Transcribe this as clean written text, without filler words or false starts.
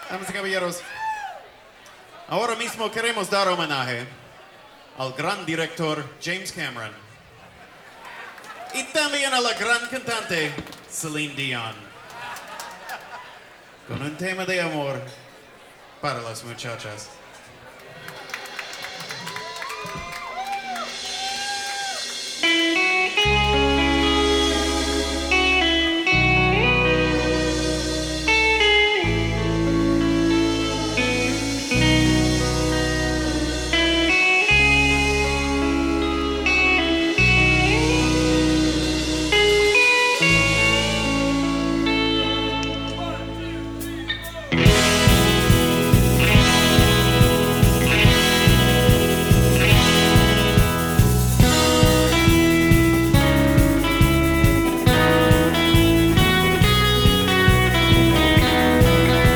Damas y caballeros, ahora mismo queremos dar homenaje al gran director James Cameron y también a la gran cantante Celine Dion con un tema de amor para las muchachas.